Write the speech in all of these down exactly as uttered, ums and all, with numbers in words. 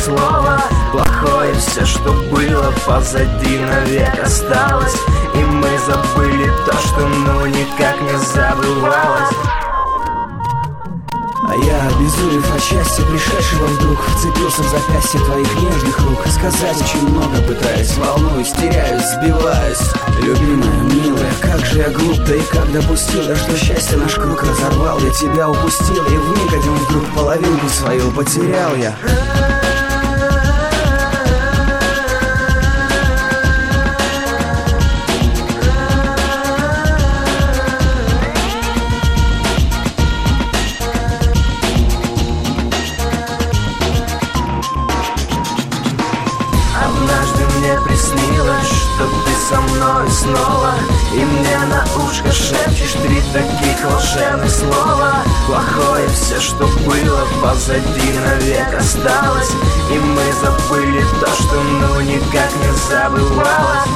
слова. Плохое все, что было позади, навек осталось. И мы забыли то, что ну никак не забывалось. А я, обезумев от счастья пришедшего вдруг, вцепился в запястье твоих нежных рук. Сказать очень много пытаюсь, волнуюсь, теряюсь, сбиваюсь. Любимая, милая, как же я глуп, да и как допустил, да что счастье наш круг разорвал. Я тебя упустил, и вмиг один вдруг половинку свою потерял я. Однажды мне приснилось, что ты со мной снова, и мне на ушко шепчешь три таких волшебных слова. Плохое все, что было позади, навек осталось. И мы забыли то, что ну никак не забывалось.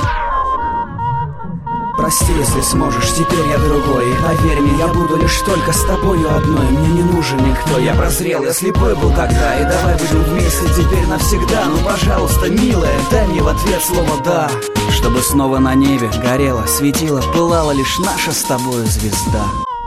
Прости, если сможешь, теперь я другой. Поверь мне, я буду лишь только с тобою одной. Мне не нужен никто, я прозрел, я слепой был тогда. И давай будем вместе теперь навсегда. Ну, пожалуйста, милая, дай мне в ответ слово «да». Чтобы снова на небе горела, светила, пылала лишь наша с тобою звезда.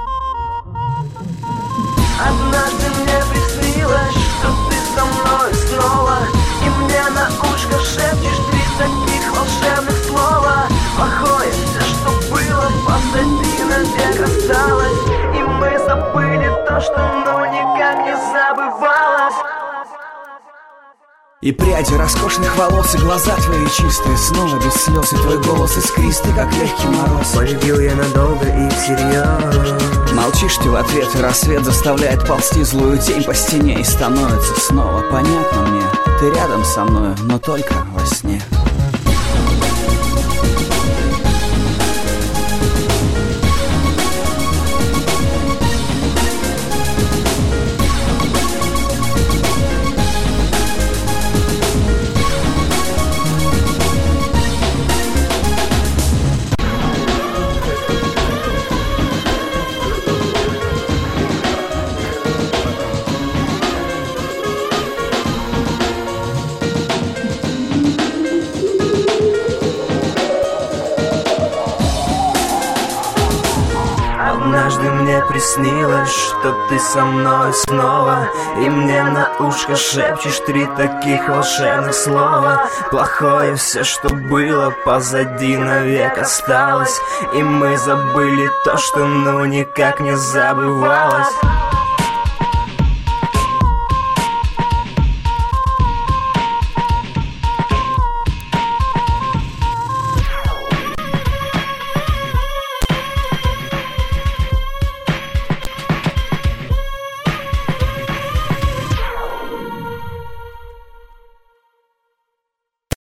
Однажды мне приснилось, что ты со мной снова, и мне на ушко шепчешь три таких волшебных слова. Плохое все, что было позади, навек осталось. И мы забыли то, что ну никак не забывалось. И пряди роскошных волос, и глаза твои чистые, снова без слез, и твой голос искристый, как легкий мороз. Полюбил я надолго и всерьез. Молчишь ты в ответ, и рассвет заставляет ползти злую тень по стене. И становится снова понятно мне, ты рядом со мною, но только во сне. Однажды мне приснилось, что ты со мной снова, и мне на ушко шепчешь три таких волшебных слова. Плохое все, что было позади, навек осталось. И мы забыли то, что ну никак не забывалось.